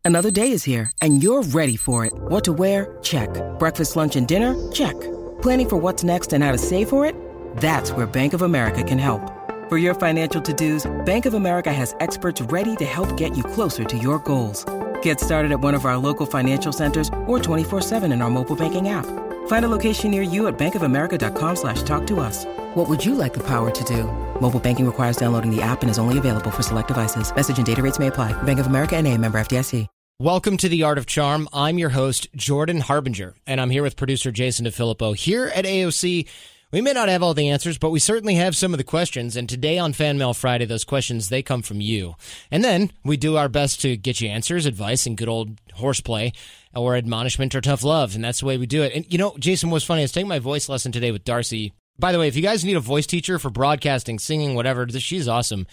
Another day is here, and you're ready for it. What to wear? Check. Breakfast, lunch, and dinner? Check. Planning for what's next and how to save for it? That's where Bank of America can help. For your financial to-dos, Bank of America has experts ready to help get you closer to your goals. Get started at one of our local financial centers or 24/7 in our mobile banking app. Find a location near you at bankofamerica.com/talktous. What would you like the power to do? Mobile banking requires downloading the app and is only available for select devices. Message and data rates may apply. Bank of America N.A., member FDIC. Welcome to The Art of Charm. I'm your host, Jordan Harbinger, and I'm here with producer Jason DeFilippo. Here at AOC, we may not have all the answers, but we certainly have some of the questions, and today on Fan Mail Friday, those questions, they come from you. And then we do our best to get you answers, advice, and good old horseplay, or admonishment, or tough love, and that's the way we do it. And, you know, Jason, what's funny, I was taking my voice lesson today with Darcy. By the way, if you guys need a voice teacher for broadcasting, singing, whatever, she's awesome.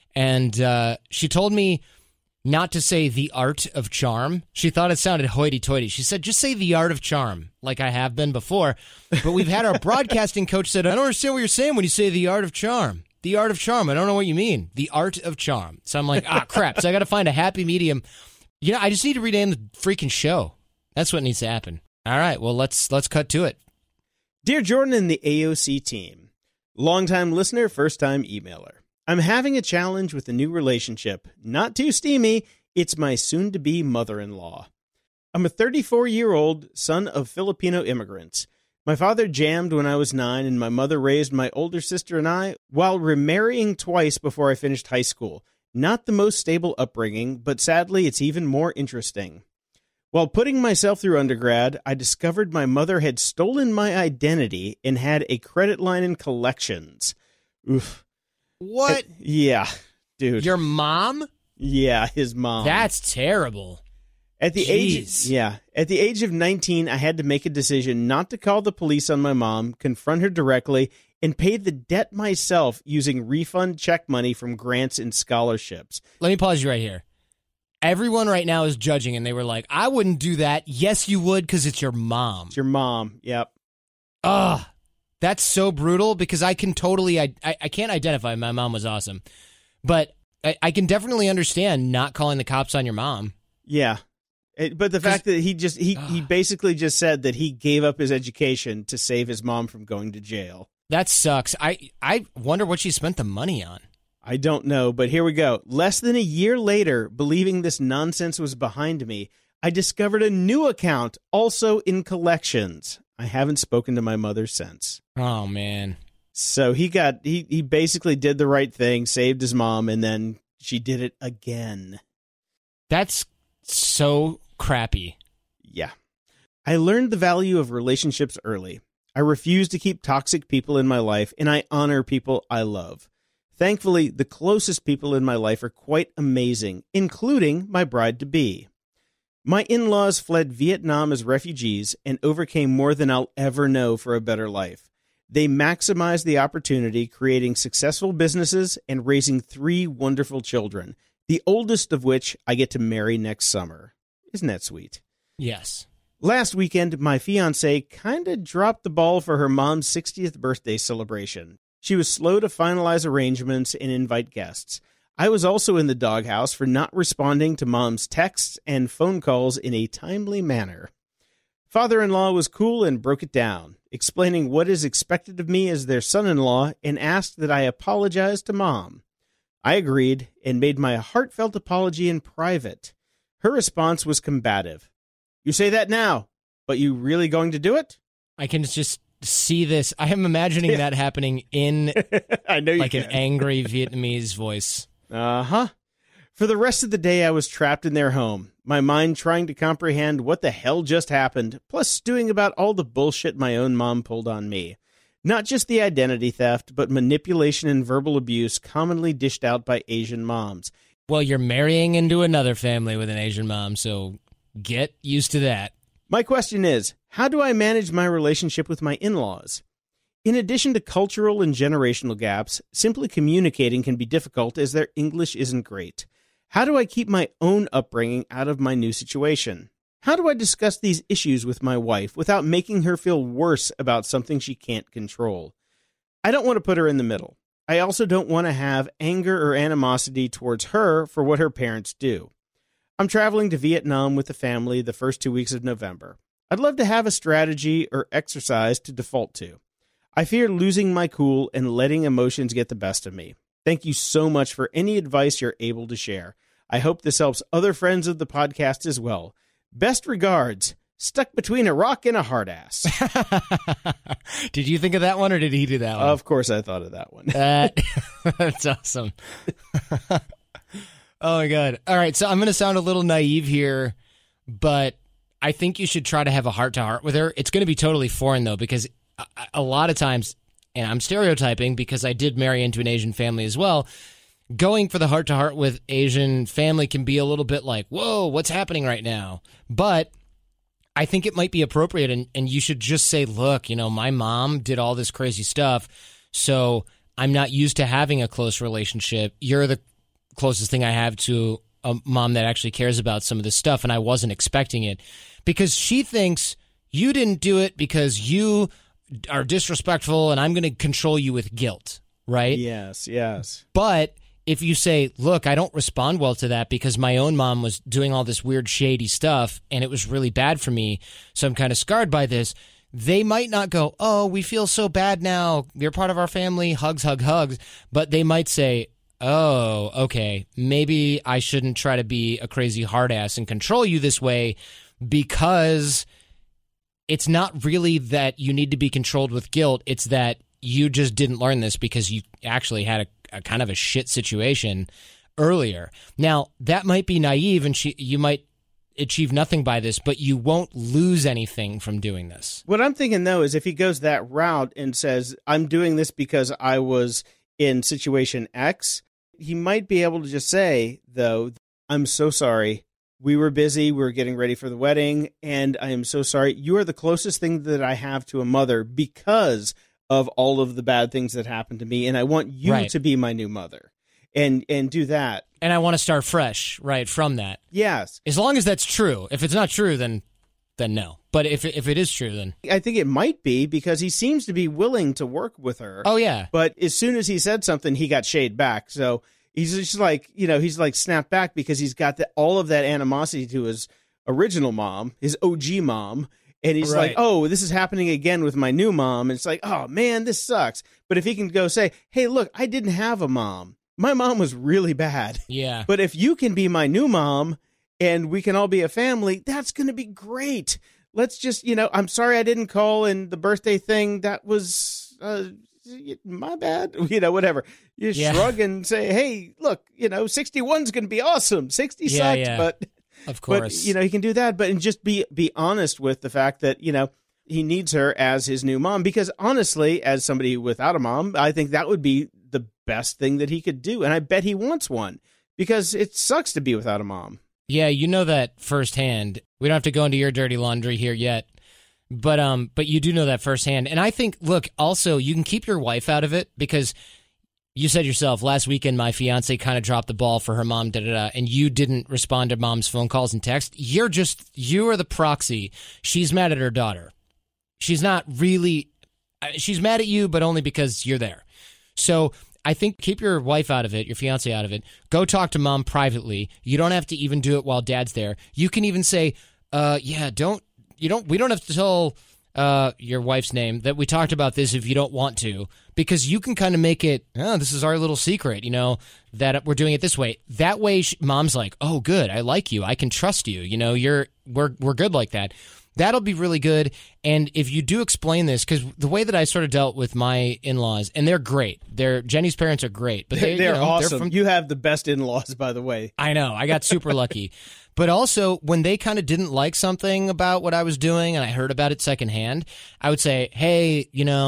And she told me not to say the art of charm. She thought it sounded hoity-toity. She said, just say the art of charm, like I have been before. But we've had our broadcasting coach said, I don't understand what you're saying when you say the art of charm. The art of charm. I don't know what you mean. The art of charm. So I'm like, crap. So I got to find a happy medium. You know, I just need to rename the freaking show. That's what needs to happen. All right, well, let's cut to it. Dear Jordan and the AOC team, longtime listener, first-time emailer. I'm having a challenge with a new relationship. Not too steamy. It's my soon-to-be mother-in-law. I'm a 34-year-old son of Filipino immigrants. My father jammed when I was 9, and my mother raised my older sister and I while remarrying twice before I finished high school. Not the most stable upbringing, but sadly, it's even more interesting. While putting myself through undergrad, I discovered my mother had stolen my identity and had a credit line in collections. Oof. What? Yeah, dude. Your mom? Yeah, his mom. That's terrible. At the age of 19, I had to make a decision not to call the police on my mom, confront her directly, and pay the debt myself using refund check money from grants and scholarships. Let me pause you right here. Everyone right now is judging, and they were like, I wouldn't do that. Yes, you would, because it's your mom. It's your mom, yep. Ugh. That's so brutal because I can totally, I can't identify my mom was awesome, but I can definitely understand not calling the cops on your mom. Yeah. But the fact that he basically just said that he gave up his education to save his mom from going to jail. That sucks. I wonder what she spent the money on. I don't know, but here we go. Less than a year later, believing this nonsense was behind me, I discovered a new account also in collections. I haven't spoken to my mother since. Oh, man. So he basically did the right thing, saved his mom, and then she did it again. That's so crappy. Yeah. I learned the value of relationships early. I refuse to keep toxic people in my life, and I honor people I love. Thankfully, the closest people in my life are quite amazing, including my bride-to-be. My in-laws fled Vietnam as refugees and overcame more than I'll ever know for a better life. They maximized the opportunity, creating successful businesses and raising 3 wonderful children, the oldest of which I get to marry next summer. Isn't that sweet? Yes. Last weekend, my fiancée kind of dropped the ball for her mom's 60th birthday celebration. She was slow to finalize arrangements and invite guests. I was also in the doghouse for not responding to Mom's texts and phone calls in a timely manner. Father-in-law was cool and broke it down, explaining what is expected of me as their son-in-law and asked that I apologize to Mom. I agreed and made my heartfelt apology in private. Her response was combative. You say that now, but you really going to do it? I can just see this. I am imagining that happening in I know like an angry Vietnamese voice. Uh-huh. For the rest of the day, I was trapped in their home, my mind trying to comprehend what the hell just happened, plus stewing about all the bullshit my own mom pulled on me. Not just the identity theft, but manipulation and verbal abuse commonly dished out by Asian moms. Well, you're marrying into another family with an Asian mom, so get used to that. My question is, how do I manage my relationship with my in-laws? In addition to cultural and generational gaps, simply communicating can be difficult as their English isn't great. How do I keep my own upbringing out of my new situation? How do I discuss these issues with my wife without making her feel worse about something she can't control? I don't want to put her in the middle. I also don't want to have anger or animosity towards her for what her parents do. I'm traveling to Vietnam with the family the first 2 weeks of November. I'd love to have a strategy or exercise to default to. I fear losing my cool and letting emotions get the best of me. Thank you so much for any advice you're able to share. I hope this helps other friends of the podcast as well. Best regards, stuck between a rock and a hard ass. Did you think of that one, or did he do that one? Of course I thought of that one. That's awesome. Oh, my God. All right, so I'm going to sound a little naive here, but I think you should try to have a heart-to-heart with her. It's going to be totally foreign, though, because a lot of times, and I'm stereotyping because I did marry into an Asian family as well, going for the heart-to-heart with Asian family can be a little bit like, whoa, what's happening right now? But I think it might be appropriate, and you should just say, look, my mom did all this crazy stuff, so I'm not used to having a close relationship. You're the closest thing I have to a mom that actually cares about some of this stuff, and I wasn't expecting it. Because she thinks you didn't do it because you are disrespectful, and I'm going to control you with guilt, right? Yes. But if you say, look, I don't respond well to that because my own mom was doing all this weird, shady stuff, and it was really bad for me, so I'm kind of scarred by this, they might not go, oh, we feel so bad now, you're part of our family, hugs, but they might say, oh, okay, maybe I shouldn't try to be a crazy hard ass and control you this way, because it's not really that you need to be controlled with guilt. It's that you just didn't learn this because you actually had a kind of a shit situation earlier. Now, that might be naive, and you might achieve nothing by this, but you won't lose anything from doing this. What I'm thinking, though, is if he goes that route and says, I'm doing this because I was in situation X, he might be able to just say, though, I'm so sorry. We were busy. We were getting ready for the wedding, and I am so sorry. You are the closest thing that I have to a mother because of all of the bad things that happened to me, and I want you to be my new mother, and do that. And I want to start fresh, right, from that. Yes. As long as that's true. If it's not true, then no. But if it is true, then I think it might be, because he seems to be willing to work with her. Oh, yeah. But as soon as he said something, he got shade back. So he's just like, he's like snapped back because he's got all of that animosity to his original mom, his OG mom. And he's like, oh, this is happening again with my new mom. And it's like, oh, man, this sucks. But if he can go say, hey, look, I didn't have a mom. My mom was really bad. Yeah. But if you can be my new mom and we can all be a family, that's going to be great. Let's just, I'm sorry I didn't call, and the birthday thing, that was my bad, whatever. You shrug and say, hey, look, 61's going to be awesome. 60 sucked, but of course, but, he can do that, but and just be honest with the fact that, he needs her as his new mom, because honestly, as somebody without a mom, I think that would be the best thing that he could do. And I bet he wants one, because it sucks to be without a mom. Yeah, you know that firsthand. We don't have to go into your dirty laundry here yet, but you do know that firsthand. And I think, look, also you can keep your wife out of it, because you said yourself last weekend my fiance kind of dropped the ball for her mom, and you didn't respond to mom's phone calls and text. You are the proxy. She's mad at her daughter. She's not really. She's mad at you, but only because you're there. So I think keep your wife out of it, your fiance out of it. Go talk to mom privately. You don't have to even do it while dad's there. You can even say, we don't have to tell your wife's name that we talked about this if you don't want to, because you can kind of make it, this is our little secret, that we're doing it this way. That way, mom's like, oh, good, I like you, I can trust you. We're good like that. That'll be really good. And if you do explain this, because the way that I sort of dealt with my in-laws, and they're great. Jenny's parents are great, but they're awesome. You have the best in-laws, by the way. I know. I got super lucky. But also, when they kind of didn't like something about what I was doing, and I heard about it secondhand, I would say, hey,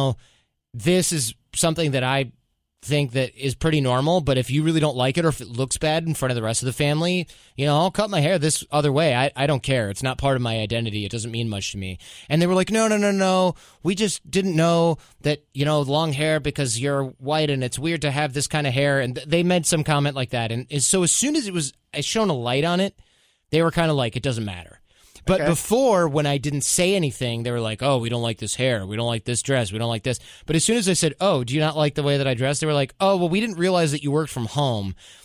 this is something that I think that is pretty normal, but if you really don't like it, or if it looks bad in front of the rest of the family, I'll cut my hair this other way. I don't care. It's not part of my identity. It doesn't mean much to me. And they were like, no. We just didn't know that, long hair because you're white and it's weird to have this kind of hair. And they made some comment like that. And so as soon as I shone a light on it, they were kind of like, it doesn't matter. But before, when I didn't say anything, they were like, oh, we don't like this hair. We don't like this dress. We don't like this. But as soon as I said, oh, do you not like the way that I dress? They were like, oh, well, we didn't realize that you worked from home.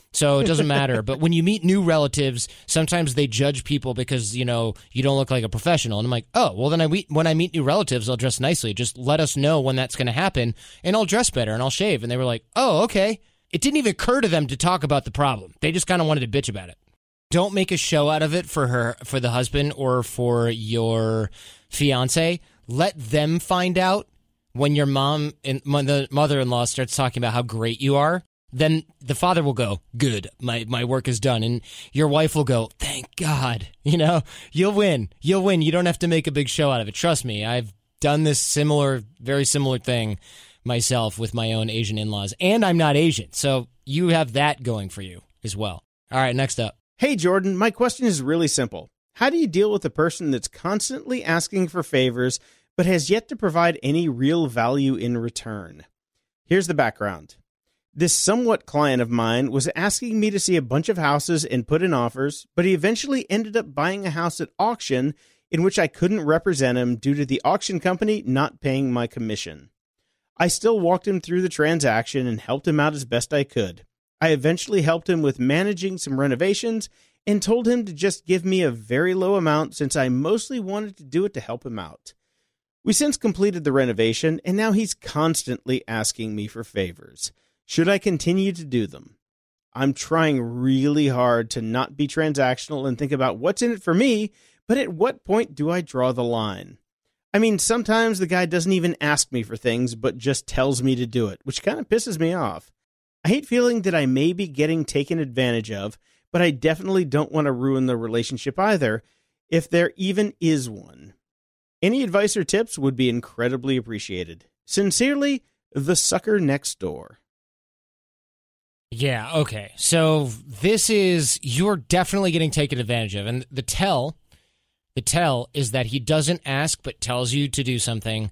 So it doesn't matter. But when you meet new relatives, sometimes they judge people because, you don't look like a professional. And I'm like, oh, well, then when I meet new relatives, I'll dress nicely. Just let us know when that's going to happen, and I'll dress better, and I'll shave. And they were like, oh, okay. It didn't even occur to them to talk about the problem. They just kind of wanted to bitch about it. Don't make a show out of it for the husband or for your fiance. Let them find out when your mom and the mother-in-law starts talking about how great you are. Then the father will go, good, my work is done. And your wife will go, thank God. You'll win. You'll win. You don't have to make a big show out of it. Trust me, I've done this very similar thing myself with my own Asian in-laws. And I'm not Asian, so you have that going for you as well. All right, next up. Hey, Jordan, my question is really simple. How do you deal with a person that's constantly asking for favors but has yet to provide any real value in return? Here's the background. This somewhat client of mine was asking me to see a bunch of houses and put in offers, but he eventually ended up buying a house at auction in which I couldn't represent him due to the auction company not paying my commission. I still walked him through the transaction and helped him out as best I could. I eventually helped him with managing some renovations and told him to just give me a very low amount since I mostly wanted to do it to help him out. We since completed the renovation, and now he's constantly asking me for favors. Should I continue to do them? I'm trying really hard to not be transactional and think about what's in it for me, but at what point do I draw the line? I mean, sometimes the guy doesn't even ask me for things, but just tells me to do it, which kind of pisses me off. I hate feeling that I may be getting taken advantage of, but I definitely don't want to ruin the relationship either, if there even is one. Any advice or tips would be incredibly appreciated. Sincerely, the sucker next door. Yeah, okay. So you're definitely getting taken advantage of. And the tell is that he doesn't ask but tells you to do something,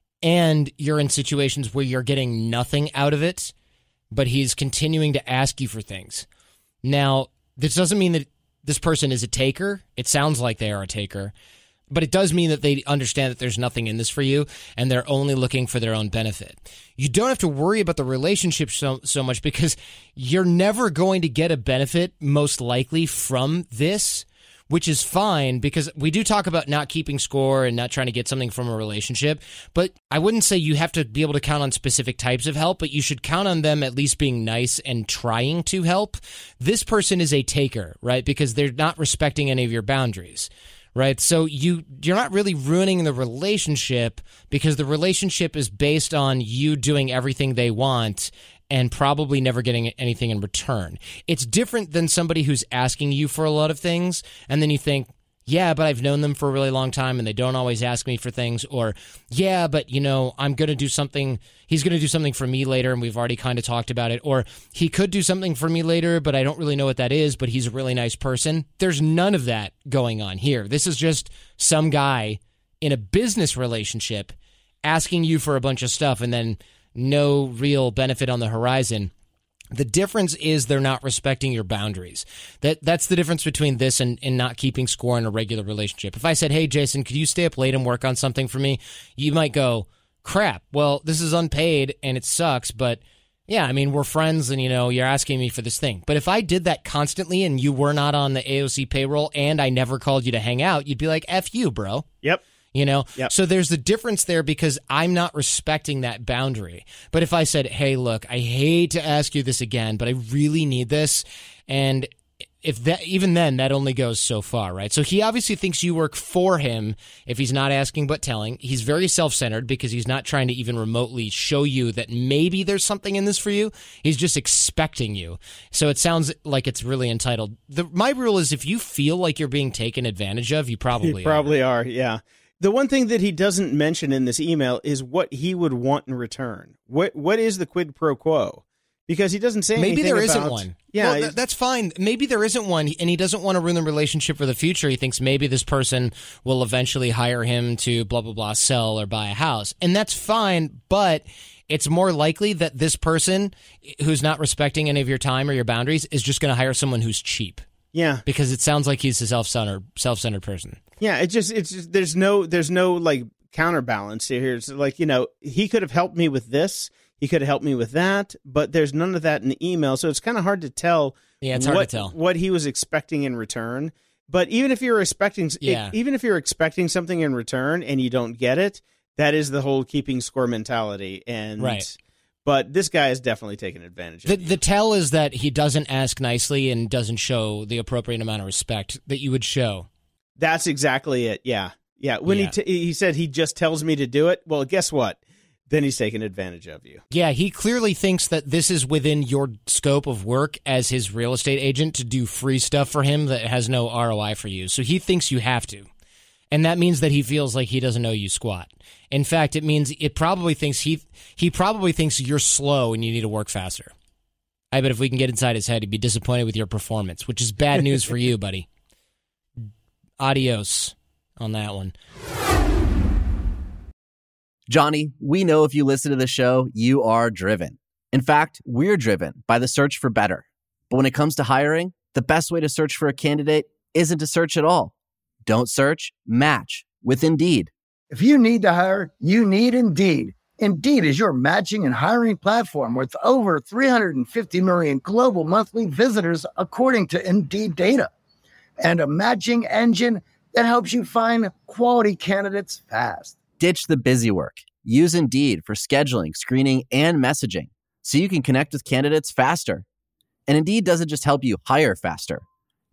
and you're in situations where you're getting nothing out of it, but he's continuing to ask you for things. Now, this doesn't mean that this person is a taker. It sounds like they are a taker. But it does mean that they understand that there's nothing in this for you, and they're only looking for their own benefit. You don't have to worry about the relationship so much because you're never going to get a benefit, most likely, from this, which is fine because we do talk about not keeping score and not trying to get something from a relationship. But I wouldn't say you have to be able to count on specific types of help, but you should count on them at least being nice and trying to help. This person is a taker, right? Because they're not respecting any of your boundaries. Right, so you're not really ruining the relationship because the relationship is based on you doing everything they want and probably never getting anything in return. It's different than somebody who's asking you for a lot of things, and then you think, yeah, but I've known them for a really long time and they don't always ask me for things, or yeah, but I'm going to do something, he's going to do something for me later and we've already kind of talked about it, or he could do something for me later, but I don't really know what that is, but he's a really nice person. There's none of that going on here. This is just some guy in a business relationship asking you for a bunch of stuff and then no real benefit on the horizon. The difference is they're not respecting your boundaries. That's the difference between this and not keeping score in a regular relationship. If I said, hey, Jason, could you stay up late and work on something for me? You might go, crap, well, this is unpaid and it sucks, but yeah, I mean, we're friends and, you're asking me for this thing. But if I did that constantly and you were not on the AOC payroll and I never called you to hang out, you'd be like, F you, bro. Yep. Yep. So there's the difference there because I'm not respecting that boundary. But if I said, hey, look, I hate to ask you this again, but I really need this. And even then, that only goes so far, right? So he obviously thinks you work for him if he's not asking but telling. He's very self-centered because he's not trying to even remotely show you that maybe there's something in this for you. He's just expecting you. So it sounds like it's really entitled. My rule is if you feel like you're being taken advantage of, you probably are, yeah. The one thing that he doesn't mention in this email is what he would want in return. What is the quid pro quo? Because he doesn't say anything about... Maybe there isn't one. Yeah, well, that's fine. Maybe there isn't one, and he doesn't want to ruin the relationship for the future. He thinks maybe this person will eventually hire him to blah, blah, blah, sell or buy a house. And that's fine, but it's more likely that this person who's not respecting any of your time or your boundaries is just going to hire someone who's cheap. Yeah. Because it sounds like he's a self-centered person. Yeah, it's just there's no like counterbalance here. It's like, he could have helped me with this. He could have helped me with that, but there's none of that in the email, so it's kind of hard to tell. Yeah, it's hard to tell what he was expecting in return. But even if you're expecting something in return and you don't get it, that is the whole keeping score mentality. And right. But this guy is definitely taking advantage of it. The tell is that he doesn't ask nicely and doesn't show the appropriate amount of respect that you would show. That's exactly it. Yeah. When he said he just tells me to do it, well, guess what? Then he's taking advantage of you. Yeah, he clearly thinks that this is within your scope of work as his real estate agent to do free stuff for him that has no ROI for you. So he thinks you have to. And that means that he feels like he doesn't know you squat. In fact, it means it probably thinks he probably thinks you're slow and you need to work faster. I bet if we can get inside his head, he'd be disappointed with your performance, which is bad news for you, buddy. Adios on that one. Johnny, we know if you listen to the show, you are driven. In fact, we're driven by the search for better. But when it comes to hiring, the best way to search for a candidate isn't to search at all. Don't search, match with Indeed. If you need to hire, you need Indeed. Indeed is your matching and hiring platform with over 350 million global monthly visitors, according to Indeed data. And a matching engine that helps you find quality candidates fast. Ditch the busy work. Use Indeed for scheduling, screening, and messaging so you can connect with candidates faster. And Indeed doesn't just help you hire faster.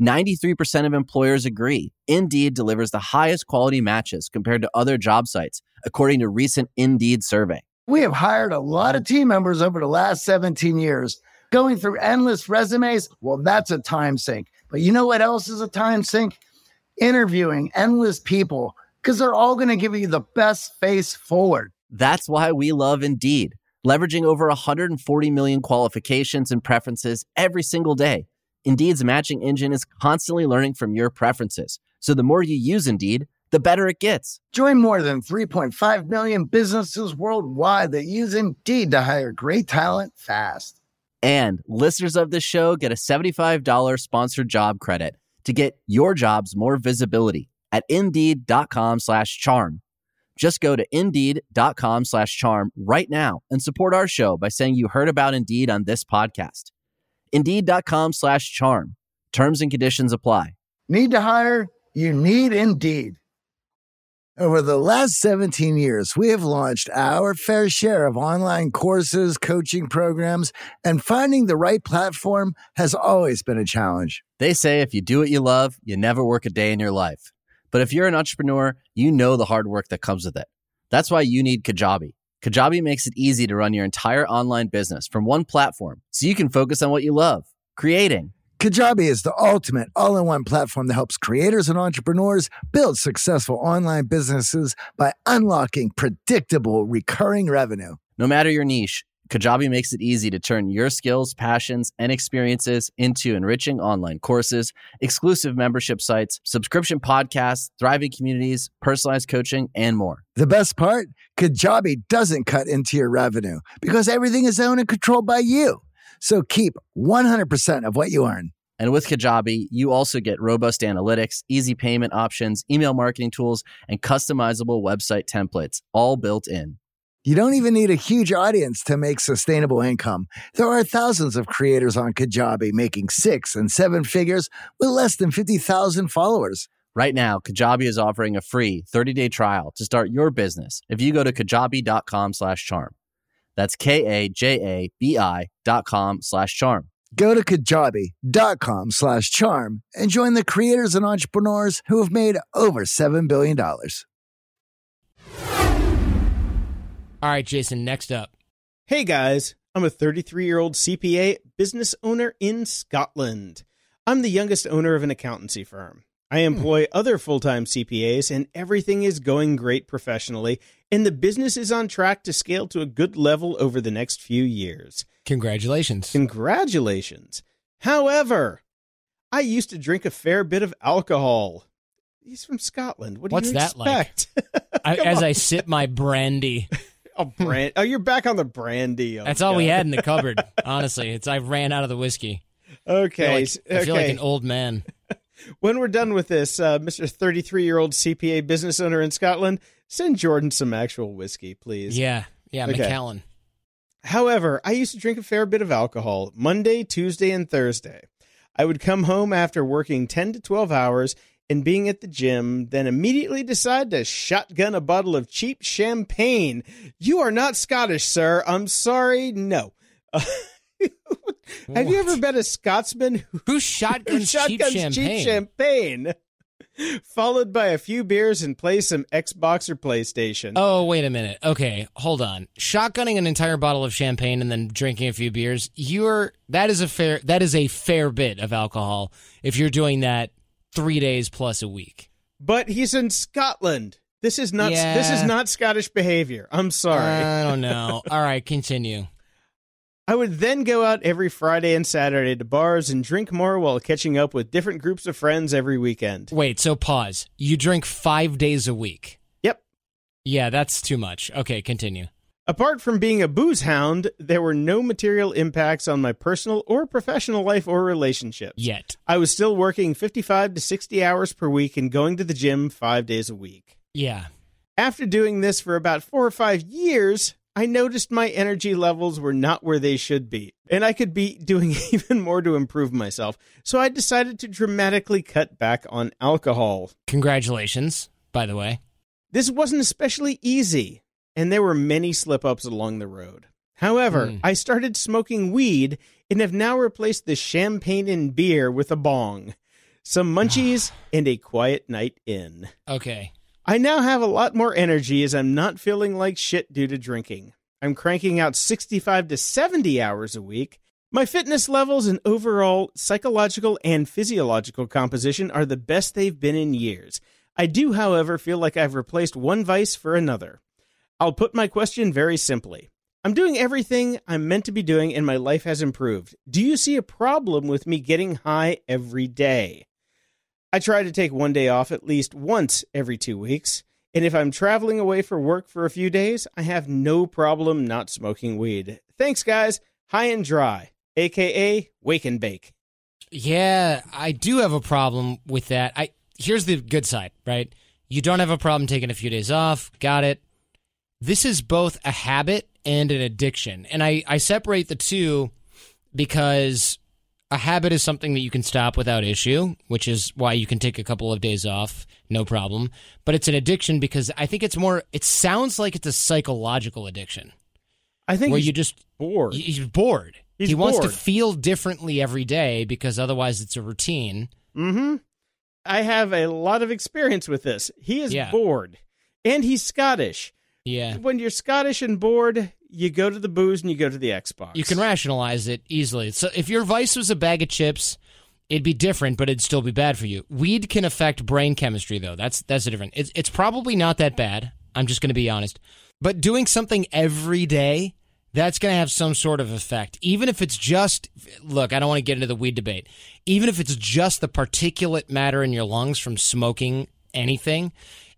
93% of employers agree Indeed delivers the highest quality matches compared to other job sites, according to recent Indeed survey. We have hired a lot of team members over the last 17 years. Going through endless resumes, well, that's a time sink. But you know what else is a time sink? Interviewing endless people, because they're all going to give you the best face forward. That's why we love Indeed, leveraging over 140 million qualifications and preferences every single day. Indeed's matching engine is constantly learning from your preferences. So the more you use Indeed, the better it gets. Join more than 3.5 million businesses worldwide that use Indeed to hire great talent fast. And listeners of this show get a $75 sponsored job credit to get your jobs more visibility at Indeed.com/charm. Just go to Indeed.com/charm right now and support our show by saying you heard about Indeed on this podcast. Indeed.com/charm. Terms and conditions apply. Need to hire? You need Indeed. Over the last 17 years, we have launched our fair share of online courses, coaching programs, and finding the right platform has always been a challenge. They say if you do what you love, you never work a day in your life. But if you're an entrepreneur, you know the hard work that comes with it. That's why you need Kajabi. Kajabi makes it easy to run your entire online business from one platform so you can focus on what you love, creating. Kajabi is the ultimate all-in-one platform that helps creators and entrepreneurs build successful online businesses by unlocking predictable recurring revenue. No matter your niche, Kajabi makes it easy to turn your skills, passions, and experiences into enriching online courses, exclusive membership sites, subscription podcasts, thriving communities, personalized coaching, and more. The best part? Kajabi doesn't cut into your revenue because everything is owned and controlled by you. So keep 100% of what you earn. And with Kajabi, you also get robust analytics, easy payment options, email marketing tools, and customizable website templates, all built in. You don't even need a huge audience to make sustainable income. There are thousands of creators on Kajabi making 6 and 7 figures with less than 50,000 followers. Right now, Kajabi is offering a free 30-day trial to start your business if you go to kajabi.com/charm. That's KAJABI.com/charm. Go to kajabi.com/charm and join the creators and entrepreneurs who have made over $7 billion. All right, Jason, next up. Hey guys, I'm a 33-year-old CPA business owner in Scotland. I'm the youngest owner of an accountancy firm. I employ other full-time CPAs, and everything is going great professionally, and the business is on track to scale to a good level over the next few years. Congratulations. Congratulations. However, I used to drink a fair bit of alcohol. He's from Scotland. What do What's you that expect? Like? As I sip my brandy. Oh, you're back on the brandy. Oh, that's all we had in the cupboard, honestly. I ran out of the whiskey. Okay. I feel like an old man. When we're done with this, Mr. 33-year-old CPA business owner in Scotland, send Jordan some actual whiskey, please. Yeah, Okay. Macallan. However, I used to drink a fair bit of alcohol Monday, Tuesday, and Thursday. I would come home after working 10 to 12 hours and being at the gym, then immediately decide to shotgun a bottle of cheap champagne. You are not Scottish, sir. I'm sorry. No. Have you ever been a Scotsman who shotguns cheap champagne? Followed by a few beers and play some Xbox or PlayStation. Oh, wait a minute. Okay, hold on. Shotgunning an entire bottle of champagne and then drinking a few beers, that is a fair bit of alcohol if you're doing that 3 days plus a week. But he's in Scotland. This is not Scottish behavior. I'm sorry. I don't know. All right, continue. I would then go out every Friday and Saturday to bars and drink more while catching up with different groups of friends every weekend. Wait, so pause. You drink 5 days a week? Yep. Yeah, that's too much. Okay, continue. Apart from being a booze hound, there were no material impacts on my personal or professional life or relationships. Yet. I was still working 55 to 60 hours per week and going to the gym 5 days a week. Yeah. After doing this for about 4 or 5 years, I noticed my energy levels were not where they should be, and I could be doing even more to improve myself. So I decided to dramatically cut back on alcohol. Congratulations, by the way. This wasn't especially easy, and there were many slip-ups along the road. However, I started smoking weed and have now replaced the champagne and beer with a bong, some munchies, and a quiet night in. Okay. I now have a lot more energy as I'm not feeling like shit due to drinking. I'm cranking out 65 to 70 hours a week. My fitness levels and overall psychological and physiological composition are the best they've been in years. I do, however, feel like I've replaced one vice for another. I'll put my question very simply. I'm doing everything I'm meant to be doing and my life has improved. Do you see a problem with me getting high every day? I try to take one day off at least once every 2 weeks, and if I'm traveling away for work for a few days, I have no problem not smoking weed. Thanks, guys. High and dry, a.k.a. wake and bake. Yeah, I do have a problem with that. Here's the good side, right? You don't have a problem taking a few days off. Got it. This is both a habit and an addiction, and I separate the two because a habit is something that you can stop without issue, which is why you can take a couple of days off, no problem. But it's an addiction because I think it sounds like it's a psychological addiction. I think where he's you just bored. He's bored. He wants to feel differently every day because otherwise it's a routine. Mm-hmm. I have a lot of experience with this. He is bored. And he's Scottish. Yeah. When you're Scottish and bored, you go to the booze and you go to the Xbox. You can rationalize it easily. So if your vice was a bag of chips, it'd be different, but it'd still be bad for you. Weed can affect brain chemistry, though. That's a different. It's probably not that bad. I'm just going to be honest. But doing something every day, that's going to have some sort of effect. Even if it's just, look, I don't want to get into the weed debate. Even if it's just the particulate matter in your lungs from smoking anything,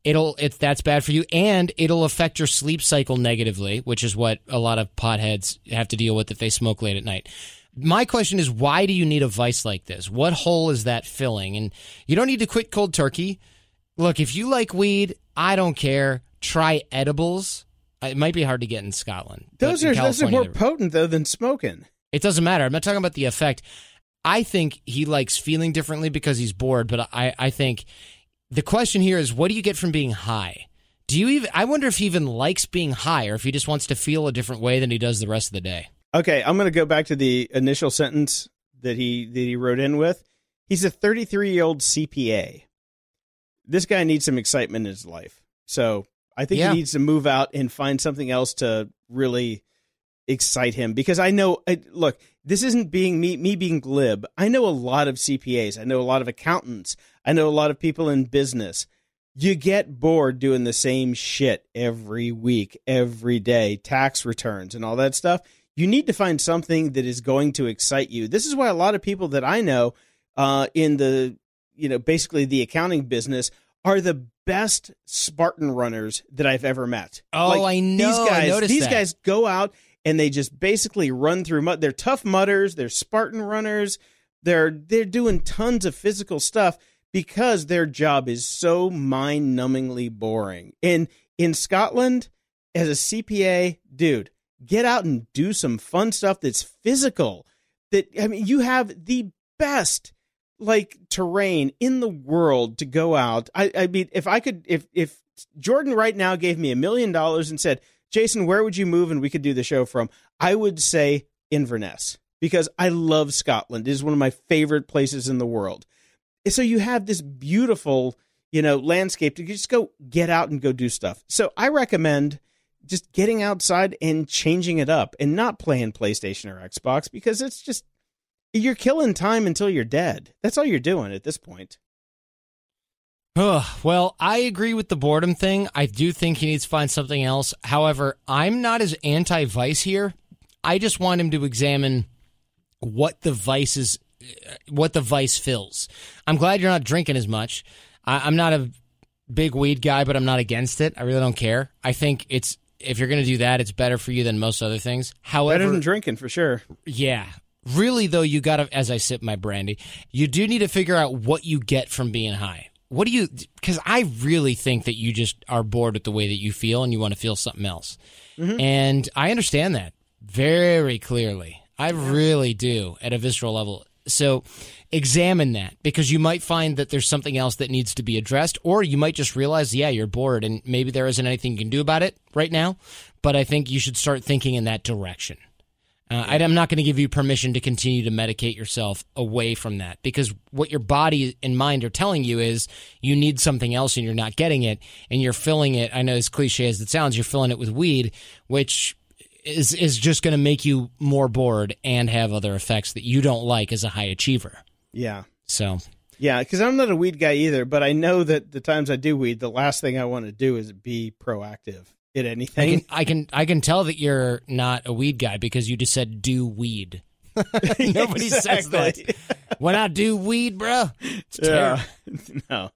that's bad for you, and it'll affect your sleep cycle negatively, which is what a lot of potheads have to deal with if they smoke late at night. My question is, why do you need a vice like this? What hole is that filling? And you don't need to quit cold turkey. Look, if you like weed, I don't care. Try edibles. It might be hard to get in Scotland. Those are more potent, though, than smoking. It doesn't matter. I'm not talking about the effect. I think he likes feeling differently because he's bored, but I think the question here is, what do you get from being high? I wonder if he even likes being high or if he just wants to feel a different way than he does the rest of the day. Okay, I'm going to go back to the initial sentence that he wrote in with. He's a 33-year-old CPA. This guy needs some excitement in his life. So I think he needs to move out and find something else to really excite him. Because I know, look, this isn't being me being glib. I know a lot of CPAs. I know a lot of accountants. I know a lot of people in business. You get bored doing the same shit every week, every day, tax returns and all that stuff. You need to find something that is going to excite you. This is why a lot of people that I know in the, basically the accounting business are the best Spartan runners that I've ever met. Oh, I know. These guys go out and they just basically run through mud. They're tough mudders. They're Spartan runners. They're doing tons of physical stuff because their job is so mind-numbingly boring. And in Scotland, as a CPA, dude, get out and do some fun stuff that's physical. You have the best terrain in the world to go out. I mean, if Jordan right now gave me $1 million and said, Jason, where would you move and we could do the show from? I would say Inverness, because I love Scotland. It is one of my favorite places in the world. So you have this beautiful, landscape to just go get out and go do stuff. So I recommend just getting outside and changing it up and not playing PlayStation or Xbox, because it's just, you're killing time until you're dead. That's all you're doing at this point. Well, I agree with the boredom thing. I do think he needs to find something else. However, I'm not as anti-vice here. I just want him to examine what the vice fills. I'm glad you're not drinking as much. I'm not a big weed guy, but I'm not against it. I really don't care. I think if you're going to do that, it's better for you than most other things. However, better than drinking, for sure. Yeah. Really, though, you got to, as I sip my brandy, you do need to figure out what you get from being high. Because I really think that you just are bored with the way that you feel and you want to feel something else. Mm-hmm. And I understand that very clearly. I really do, at a visceral level. So examine that, because you might find that there's something else that needs to be addressed, or you might just realize, you're bored and maybe there isn't anything you can do about it right now. But I think you should start thinking in that direction. I'm not going to give you permission to continue to medicate yourself away from that, because what your body and mind are telling you is you need something else and you're not getting it, and you're filling it. I know, as cliche as it sounds, you're filling it with weed, which is just going to make you more bored and have other effects that you don't like as a high achiever. Yeah. So. Yeah, because I'm not a weed guy either, but I know that the times I do weed, the last thing I want to do is be proactive at anything. I can tell that you're not a weed guy because you just said do weed. Nobody says that. When I do weed, bro, it's terrible. No.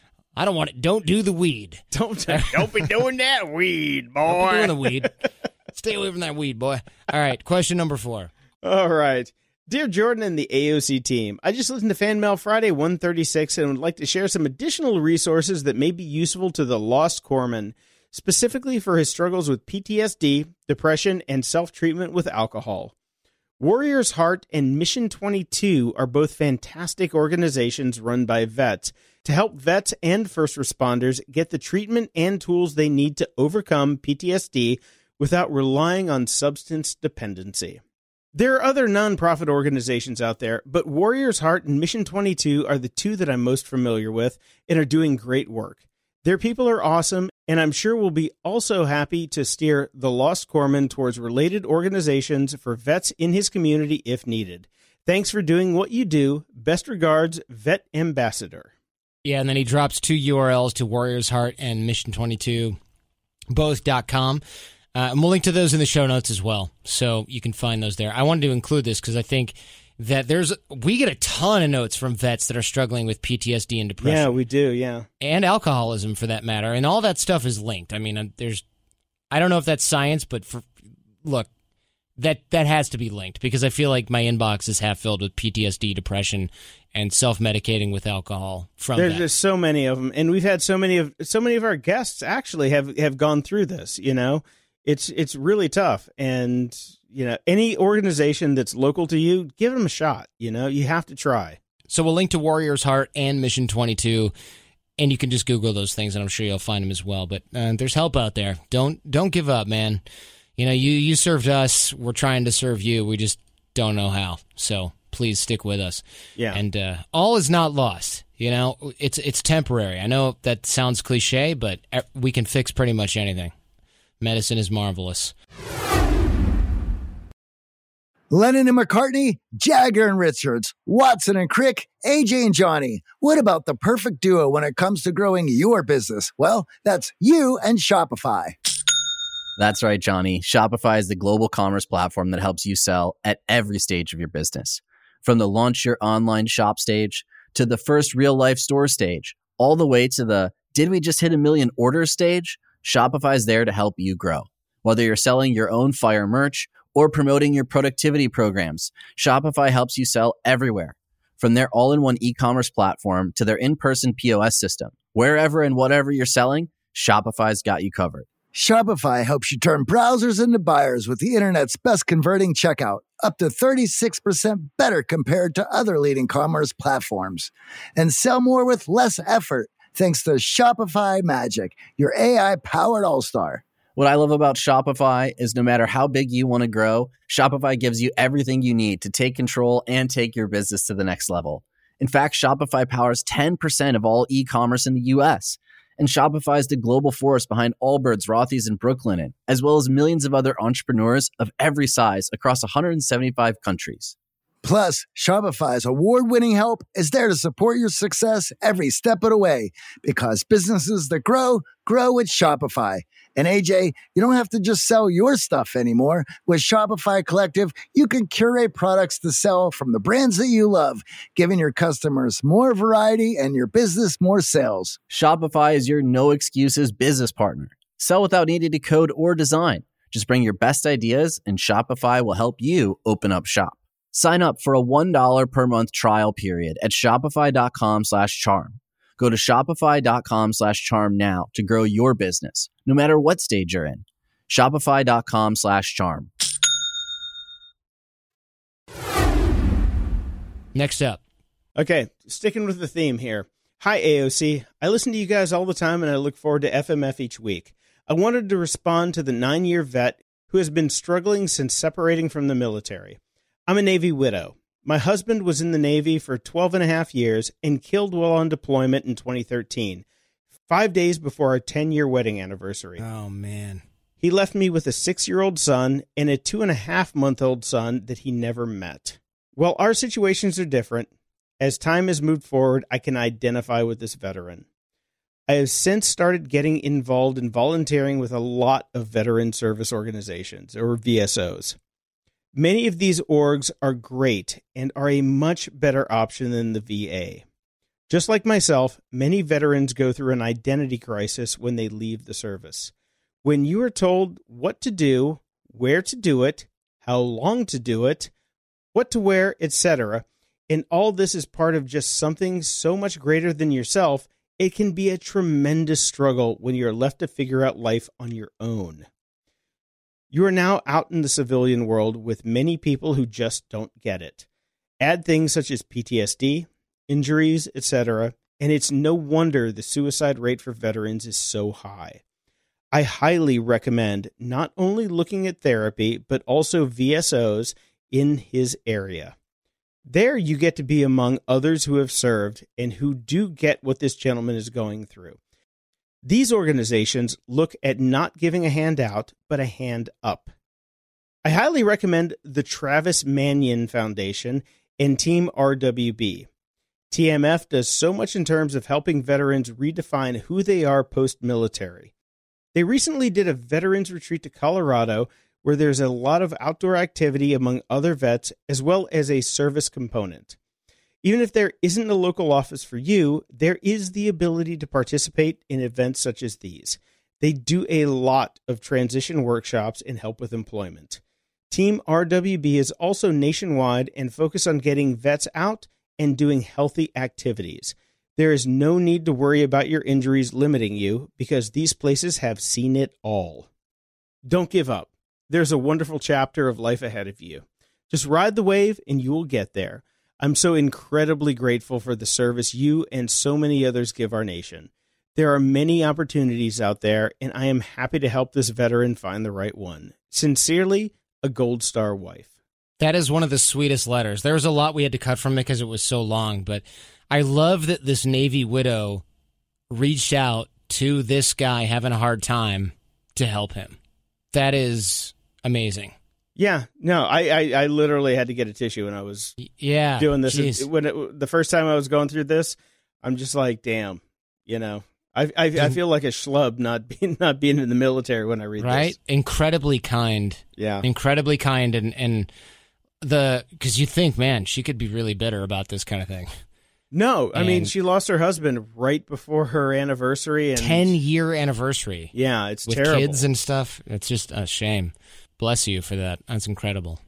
I don't want it. Don't do the weed. Don't be doing that weed, boy. Don't be doing the weed. Stay away from that weed, boy. All right, question number 4. All right. Dear Jordan and the AOC team, I just listened to Fan Mail Friday 136 and would like to share some additional resources that may be useful to the Lost Corpsman, specifically for his struggles with PTSD, depression, and self-treatment with alcohol. Warrior's Heart and Mission 22 are both fantastic organizations run by vets to help vets and first responders get the treatment and tools they need to overcome PTSD without relying on substance dependency. There are other nonprofit organizations out there, but Warrior's Heart and Mission 22 are the two that I'm most familiar with and are doing great work. Their people are awesome, and I'm sure we'll be also happy to steer the Lost Corpsman towards related organizations for vets in his community if needed. Thanks for doing what you do. Best regards, Vet Ambassador. Yeah, and then he drops 2 URLs to Warrior's Heart and Mission 22, both.com. And we'll link to those in the show notes as well, so you can find those there. I wanted to include this because I think that we get a ton of notes from vets that are struggling with PTSD and depression. Yeah, we do, yeah. And alcoholism, for that matter, and all that stuff is linked. I mean, I don't know if that's science, but look, that has to be linked, because I feel like my inbox is half filled with PTSD, depression, and self-medicating with alcohol from There's that. just so many of them, and we've had so many of our guests actually have gone through this, It's really tough, and any organization that's local to you, give them a shot. You have to try. So we'll link to Warrior's Heart and Mission 22, and you can just Google those things, and I'm sure you'll find them as well. But there's help out there. Don't give up, man. You served us. We're trying to serve you. We just don't know how. So please stick with us. Yeah. And all is not lost. It's temporary. I know that sounds cliche, but we can fix pretty much anything. Medicine is marvelous. Lennon and McCartney, Jagger and Richards, Watson and Crick, AJ and Johnny. What about the perfect duo when it comes to growing your business? Well, that's you and Shopify. That's right, Johnny. Shopify is the global commerce platform that helps you sell at every stage of your business. From the launch your online shop stage to the first real life store stage, all the way to the did we just hit 1 million orders stage? Shopify is there to help you grow. Whether you're selling your own fire merch or promoting your productivity programs, Shopify helps you sell everywhere. From their all-in-one e-commerce platform to their in-person POS system, wherever and whatever you're selling, Shopify's got you covered. Shopify helps you turn browsers into buyers with the internet's best converting checkout, up to 36% better compared to other leading commerce platforms. And sell more with less effort thanks to Shopify Magic, your AI-powered all-star. What I love about Shopify is no matter how big you want to grow, Shopify gives you everything you need to take control and take your business to the next level. In fact, Shopify powers 10% of all e-commerce in the U.S., and Shopify is the global force behind Allbirds, Rothy's, and Brooklinen, as well as millions of other entrepreneurs of every size across 175 countries. Plus, Shopify's award-winning help is there to support your success every step of the way, because businesses that grow with Shopify. And AJ, you don't have to just sell your stuff anymore. With Shopify Collective, you can curate products to sell from the brands that you love, giving your customers more variety and your business more sales. Shopify is your no-excuses business partner. Sell without needing to code or design. Just bring your best ideas, and Shopify will help you open up shop. Sign up for a $1 per month trial period at shopify.com/charm. Go to shopify.com/charm now to grow your business, no matter what stage you're in. Shopify.com/charm. Next up. Okay, sticking with the theme here. Hi, AOC. I listen to you guys all the time, and I look forward to FMF each week. I wanted to respond to the 9-year vet who has been struggling since separating from the military. I'm a Navy widow. My husband was in the Navy for 12 and a half years and killed while on deployment in 2013, 5 days before our 10-year wedding anniversary. Oh, man. He left me with a 6-year-old son and a 2.5-month-old son that he never met. While our situations are different, as time has moved forward, I can identify with this veteran. I have since started getting involved in volunteering with a lot of veteran service organizations, or VSOs. Many of these orgs are great and are a much better option than the VA. Just like myself, many veterans go through an identity crisis when they leave the service. When you are told what to do, where to do it, how long to do it, what to wear, etc., and all this is part of just something so much greater than yourself, it can be a tremendous struggle when you're left to figure out life on your own. You are now out in the civilian world with many people who just don't get it. Add things such as PTSD, injuries, etc., and it's no wonder the suicide rate for veterans is so high. I highly recommend not only looking at therapy, but also VSOs in his area. There you get to be among others who have served and who do get what this gentleman is going through. These organizations look at not giving a hand out, but a hand up. I highly recommend the Travis Manion Foundation and Team RWB. TMF does so much in terms of helping veterans redefine who they are post-military. They recently did a veterans retreat to Colorado where there's a lot of outdoor activity among other vets as well as a service component. Even if there isn't a local office for you, there is the ability to participate in events such as these. They do a lot of transition workshops and help with employment. Team RWB is also nationwide and focused on getting vets out and doing healthy activities. There is no need to worry about your injuries limiting you because these places have seen it all. Don't give up. There's a wonderful chapter of life ahead of you. Just ride the wave and you will get there. I'm so incredibly grateful for the service you and so many others give our nation. There are many opportunities out there, and I am happy to help this veteran find the right one. Sincerely, a Gold Star wife. That is one of the sweetest letters. There was a lot we had to cut from it because it was so long, but I love that this Navy widow reached out to this guy having a hard time to help him. That is amazing. Yeah, no, I literally had to get a tissue when I was doing this. The first time I was going through this, I'm just like, damn, you know, I feel like a schlub not being in the military when I read this. Right? Incredibly kind. Yeah. Incredibly kind. And because you think, man, she could be really bitter about this kind of thing. No, I mean, she lost her husband right before her anniversary. 10-year anniversary. Yeah, it's with terrible. With kids and stuff. It's just a shame. Bless you for that. That's incredible.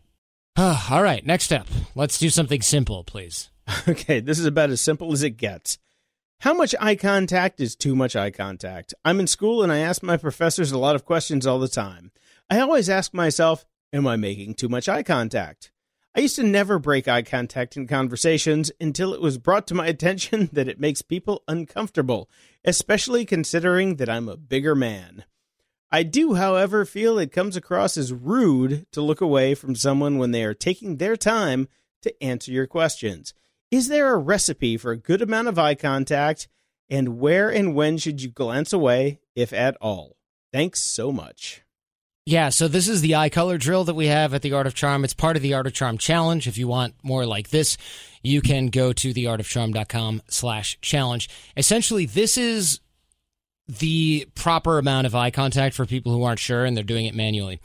All right, next up. Let's do something simple, please. Okay, this is about as simple as it gets. How much eye contact is too much eye contact? I'm in school and I ask my professors a lot of questions all the time. I always ask myself, am I making too much eye contact? I used to never break eye contact in conversations until it was brought to my attention that it makes people uncomfortable, especially considering that I'm a bigger man. I do, however, feel it comes across as rude to look away from someone when they are taking their time to answer your questions. Is there a recipe for a good amount of eye contact, and where and when should you glance away, if at all? Thanks so much. Yeah, so this is the eye color drill that we have at The Art of Charm. It's part of the Art of Charm Challenge. If you want more like this, you can go to theartofcharm.com/challenge. Essentially, this is the proper amount of eye contact for people who aren't sure and they're doing it manually.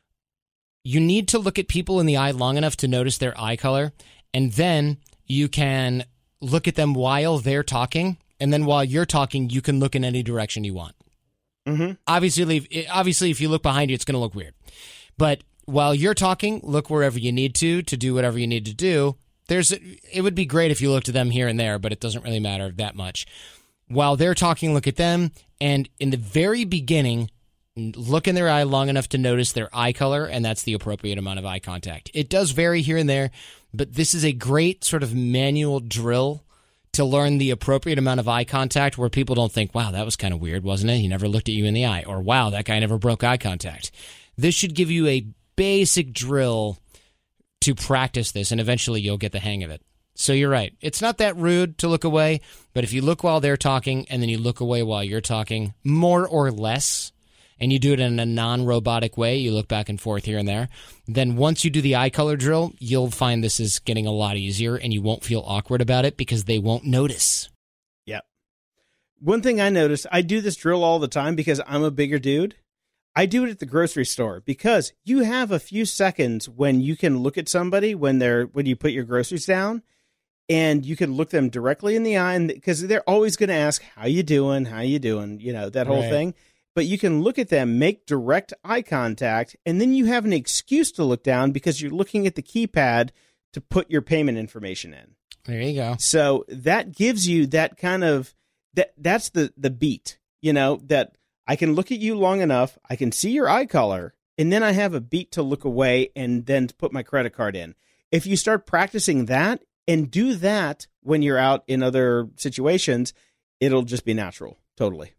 You need to look at people in the eye long enough to notice their eye color, and then you can look at them while they're talking, and then while you're talking, you can look in any direction you want. Mm-hmm. Obviously, if you look behind you, it's going to look weird. But while you're talking, look wherever you need to do whatever you need to do. It would be great if you looked at them here and there, but it doesn't really matter that much. While they're talking, look at them, and in the very beginning, look in their eye long enough to notice their eye color, and that's the appropriate amount of eye contact. It does vary here and there, but this is a great sort of manual drill to learn the appropriate amount of eye contact where people don't think, wow, that was kind of weird, wasn't it? He never looked at you in the eye. Or, wow, that guy never broke eye contact. This should give you a basic drill to practice this, and eventually you'll get the hang of it. So you're right. It's not that rude to look away, but if you look while they're talking and then you look away while you're talking, more or less, and you do it in a non-robotic way, you look back and forth here and there, then once you do the eye color drill, you'll find this is getting a lot easier and you won't feel awkward about it because they won't notice. Yep. One thing I noticed, I do this drill all the time because I'm a bigger dude. I do it at the grocery store because you have a few seconds when you can look at somebody when you put your groceries down, and you can look them directly in the eye, and because they're always going to ask, how you doing, that whole thing. But you can look at them, make direct eye contact, and then you have an excuse to look down because you're looking at the keypad to put your payment information in. There you go. So that gives you that kind of, that's the beat, that I can look at you long enough, I can see your eye color, and then I have a beat to look away and then to put my credit card in. If you start practicing that and do that when you're out in other situations, it'll just be natural. Totally.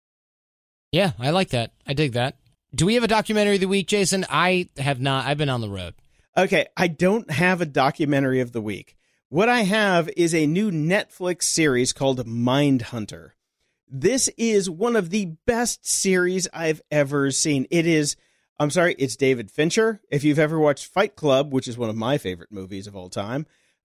Yeah, I like that. I dig that. Do we have a documentary of the week, Jason? I have not. I've been on the road. Okay, I don't have a documentary of the week. What I have is a new Netflix series called Mindhunter. This is one of the best series I've ever seen. It's David Fincher. If you've ever watched Fight Club, which is one of my favorite movies of all time,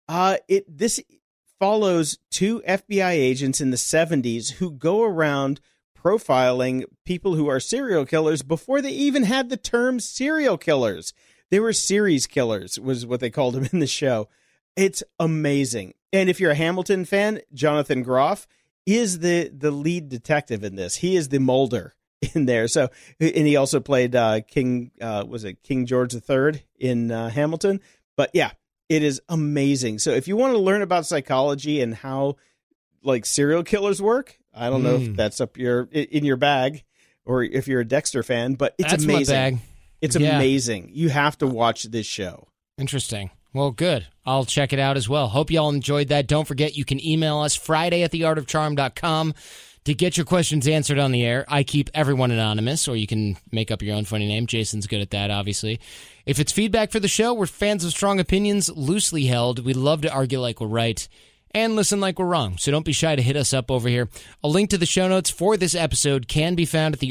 this follows two FBI agents in the 70s who go around profiling people who are serial killers before they even had the term serial killers. They were series killers, was what they called them in the show. It's amazing. And if you're a Hamilton fan, Jonathan Groff is the lead detective in this. He is the Mulder in there. So, and he also played King George III in Hamilton. But yeah, it is amazing. So if you want to learn about psychology and how serial killers work, I don't know if that's in your bag or if you're a Dexter fan, but it's that's amazing. My bag. It's amazing. You have to watch this show. Interesting. Well, good. I'll check it out as well. Hope y'all enjoyed that. Don't forget, you can email us Friday@theartofcharm.com to get your questions answered on the air. I keep everyone anonymous, or you can make up your own funny name. Jason's good at that, obviously. If it's feedback for the show, we're fans of strong opinions, loosely held. We love to argue like we're right and listen like we're wrong, so don't be shy to hit us up over here. A link to the show notes for this episode can be found at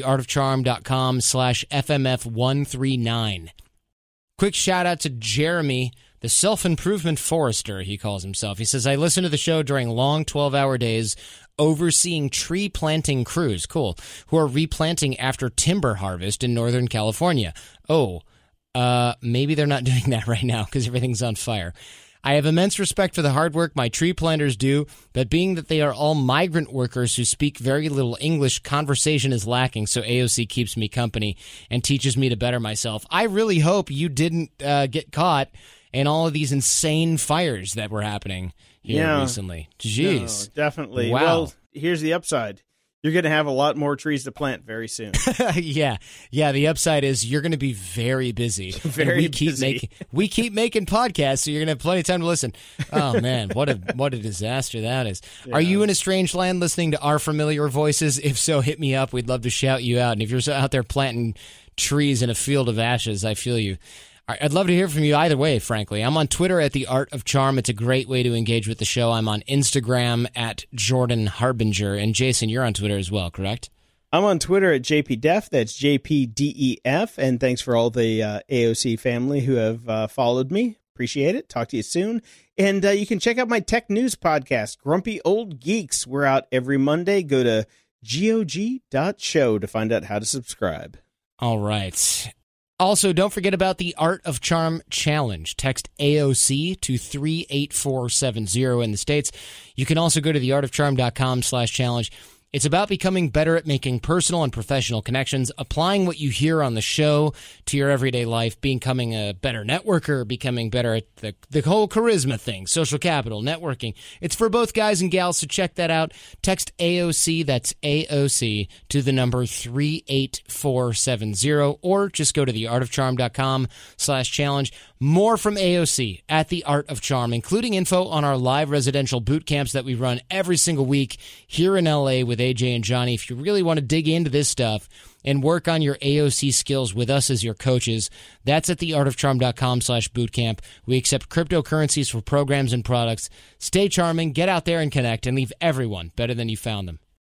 theartofcharm.com/FMF139. Quick shout out to Jeremy, the self-improvement forester, he calls himself. He says, I listen to the show during long 12-hour days overseeing tree planting crews, cool, who are replanting after timber harvest in Northern California. Maybe they're not doing that right now because everything's on fire. I have immense respect for the hard work my tree planters do, but being that they are all migrant workers who speak very little English, conversation is lacking, so AOC keeps me company and teaches me to better myself. I really hope you didn't get caught in all of these insane fires that were happening here recently. Jeez. No, definitely. Wow. Well, here's the upside. You're going to have a lot more trees to plant very soon. Yeah. The upside is you're going to be very busy. Very busy. We keep making podcasts, so you're going to have plenty of time to listen. Oh man, what a disaster that is. Yeah. Are you in a strange land listening to our familiar voices? If so, hit me up. We'd love to shout you out. And if you're out there planting trees in a field of ashes, I feel you. I'd love to hear from you either way, frankly. I'm on Twitter at The Art of Charm. It's a great way to engage with the show. I'm on Instagram at Jordan Harbinger. And Jason, you're on Twitter as well, correct? I'm on Twitter at JPDef. That's JPDEF. And thanks for all the AOC family who have followed me. Appreciate it. Talk to you soon. And you can check out my tech news podcast, Grumpy Old Geeks. We're out every Monday. Go to GOG.show to find out how to subscribe. All right. Also, don't forget about the Art of Charm Challenge. Text AOC to 38470 in the States. You can also go to theartofcharm.com/challenge. It's about becoming better at making personal and professional connections, applying what you hear on the show to your everyday life, becoming a better networker, becoming better at the whole charisma thing, social capital, networking. It's for both guys and gals, so check that out. Text AOC, that's AOC, to the number 38470, or just go to theartofcharm.com/challenge. More from AOC at The Art of Charm, including info on our live residential boot camps that we run every single week here in LA with AJ and Johnny. If you really want to dig into this stuff and work on your AOC skills with us as your coaches, that's at theartofcharm.com/bootcamp. We accept cryptocurrencies for programs and products. Stay charming, get out there and connect, and leave everyone better than you found them.